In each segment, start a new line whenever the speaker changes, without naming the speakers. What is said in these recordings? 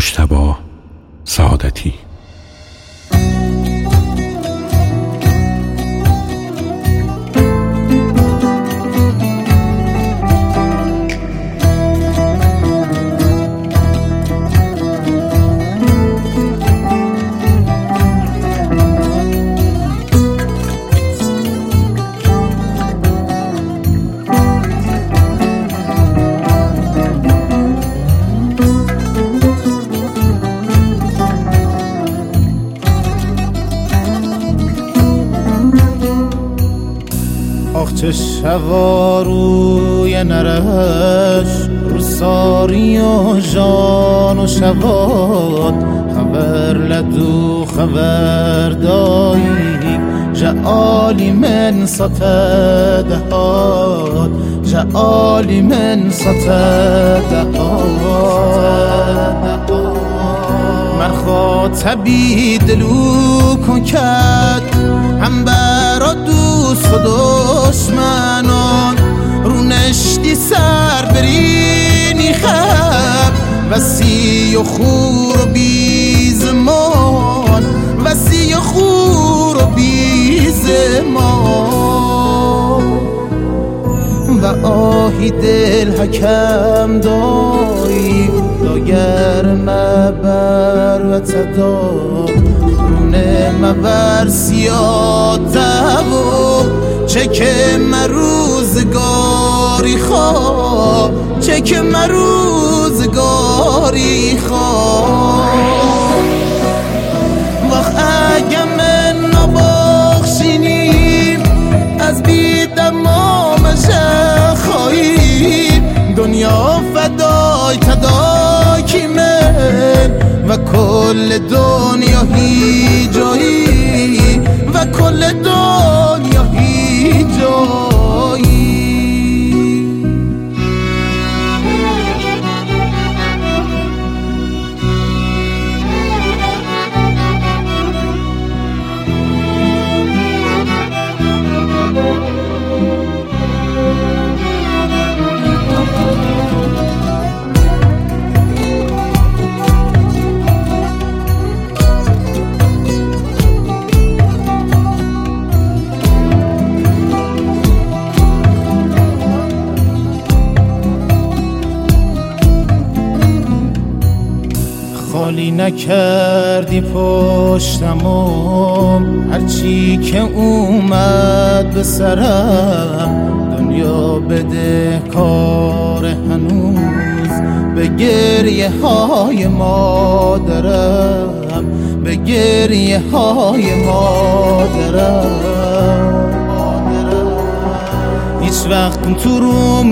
مجتبی سعادتی.
چه شوا روی نرش رو ساری و جان و شواد خبر لدو خبر دایی جعالی من ستدهاد جعالی من ستدهاد مرخاطبی دلو کن کرد هم برا دوست و دشمنان رو نشتی سر برینی خب وسی و خور و بی زمان وسی و خور و بی زمان و آهی دل حکم دایی داگر مبر و تدار رونه مبر سیاده و چه که مروزگاری خواه چه که مروزگاری خواه وقت اگه من نبخشینیم از بی دمامش خواهیم دنیا فدای تداکی من و کل دنیا هی جایی و کل دنیا هی جایی خالی نکردی پشتمم هرچی که اومد به سرم دنیا بده کار هنوز به گریه های مادرم به گریه های مادرم هیچ وقت تو روم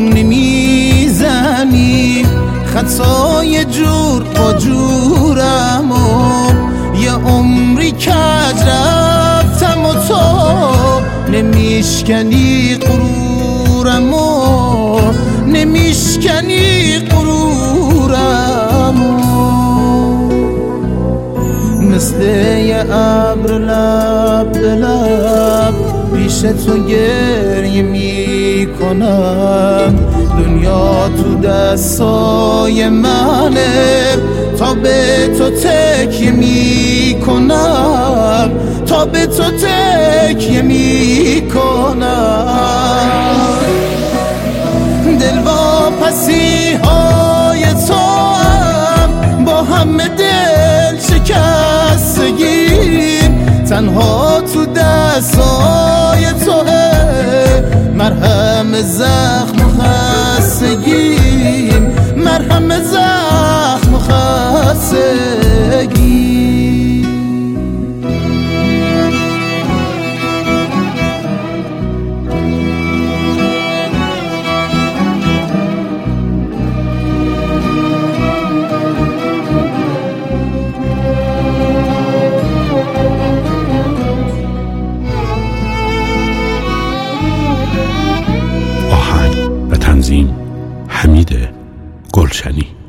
نمیزنی خطای جور با جورم و یه عمری کج رفتم و تو نمیشکنی غرورم و نمیشکنی غرورم مثل یه ابر لب به لب پیش تو گریه میکنم دنیا تو دستای منه تا به تو تکیه میکنم تا به تو تکیه میکنم دل واپسی های تو هم با همه دل شکستگیم تنها تو دستای توه مرهم زخم خستگیم مرهم زخم خستگیم
آهنگ و تنظیم حمید گلشنی.